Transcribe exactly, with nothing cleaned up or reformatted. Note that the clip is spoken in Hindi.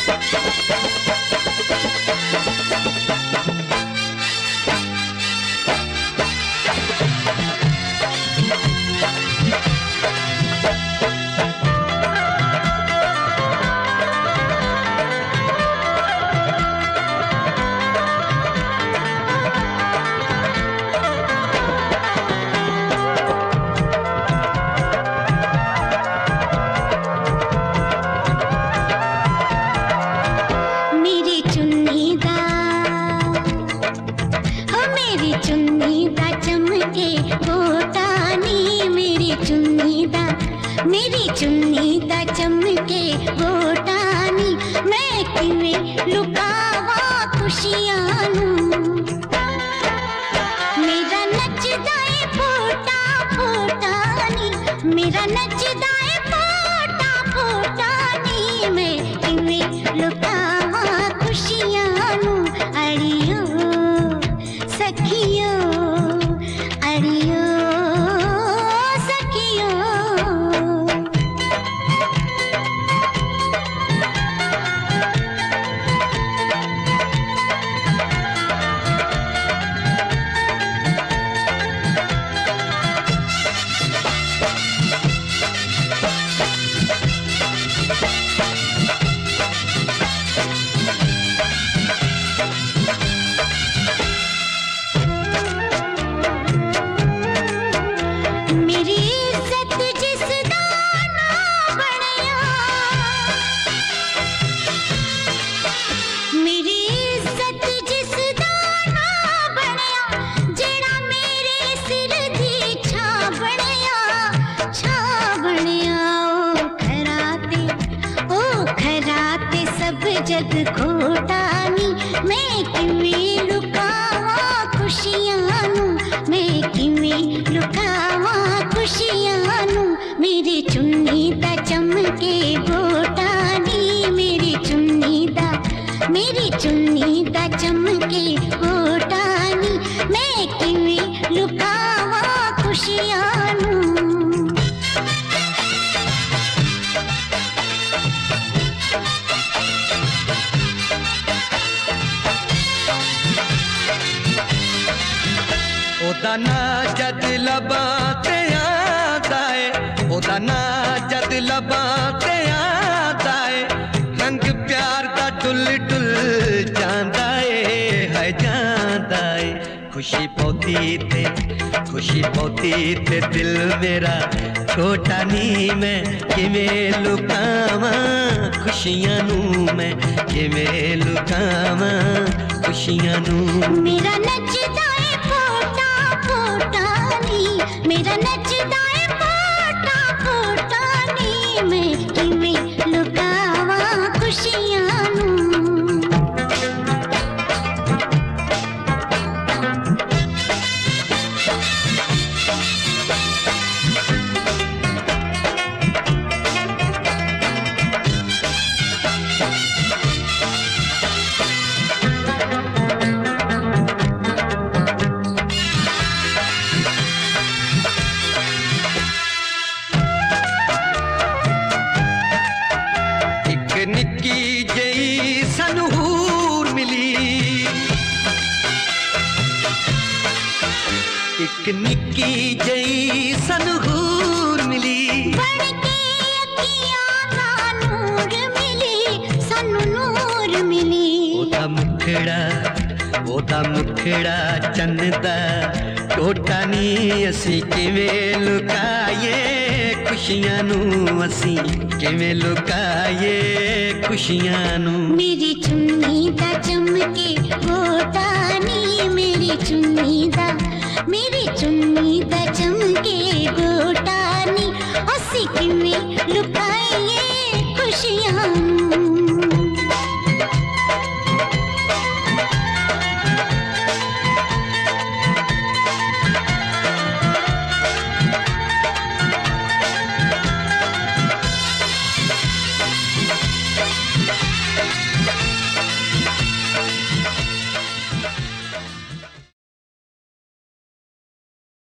मेरी चुन्नी दा चमके गोटानी, मैं किवें लुकावा खुशियां नूं। मेरा नचदा ए पोटा पोटानी, मेरा नचदा ए पोटा पोटानी, मैं किवें लुकावा खुशियां नूं। अड़ियो सखियो अड़ियो जग खोटानी, मैं किवें लुकावा खुशियां नूं, मैं किवें लुकावा खुशियां नूं। मेरी चुन्नी दा चमके गोटानी, मेरी चुन्नी दा मेरी चुन्नी दा चमके गोटानी, मैं किवें लुकावा खुशियां नूं। ओदा ना जद लबां ते आंदा ए, ओदा ना जद लबां ते आंदा ए, रंग प्यार दा डुल डुल जांदा ए, है जांदा ए। खुशी पौती ते खुशी पौती ते दिल मेरा छोटा नी, मैं किवें लुकावां खुशियां नूं, मैं किवें लुकावां खुशियां नूं। मेरा नचदा मेरा नचदा ए पोटा पोटानी, मैं किवें लुकावा खुशियां नूं। निक्की जई सनहूर मिली, एक निक्की जई सनहूर मिली, बढ़के अखियां दा नूर मिली, सानू नूर मिली। ओदा मुखड़ा ओदा मुखड़ा चन्नदा टोटा नी, असी किवें लुकाए खुशियां नूं, असी किवें लुकाए खुशियां नूं। मेरी चुन्नी दा चमके गोटानी, मेरी चुन्नी दा मेरी चुन्नी दा चमके गोटानी, असी किवें लुकाए